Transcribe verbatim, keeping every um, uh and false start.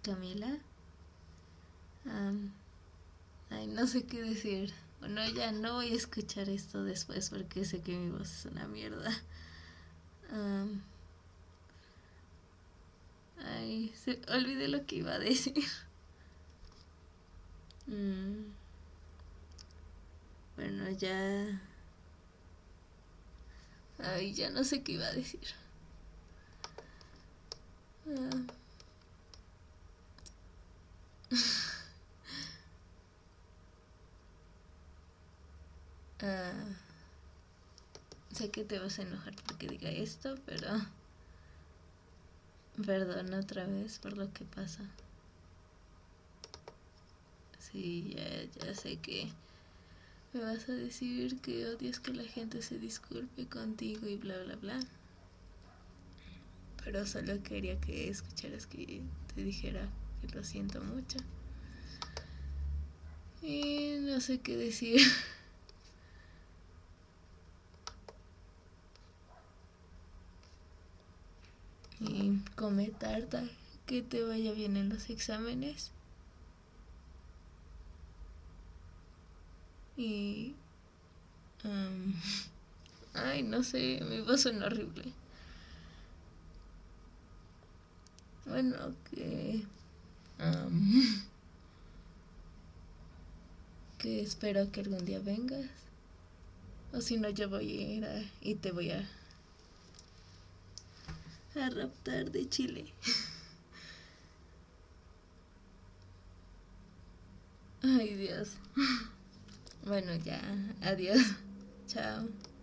Camila. Am, ay, no sé qué decir. Bueno, ya no voy a escuchar esto después porque sé que mi voz es una mierda. Am, ay, se, olvidé lo que iba a decir. Mm, bueno, ya... Ay, ya no sé qué iba a decir. Ah, ah, sé que te vas a enojar porque diga esto, pero perdona otra vez por lo que pasa. Sí, ya, ya sé que me vas a decir que odias que la gente se disculpe contigo y bla, bla, bla. Pero solo quería que escucharas que te dijera que lo siento mucho. Y no sé qué decir. Y come tarta, que te vaya bien en los exámenes. Y... Um, ay, no sé, mi voz suena horrible. Bueno, que... Um, que espero que algún día vengas. O si no, yo voy a ir a, y te voy a, a raptar de Chile. Ay, Dios. Bueno, ya, adiós. Chao.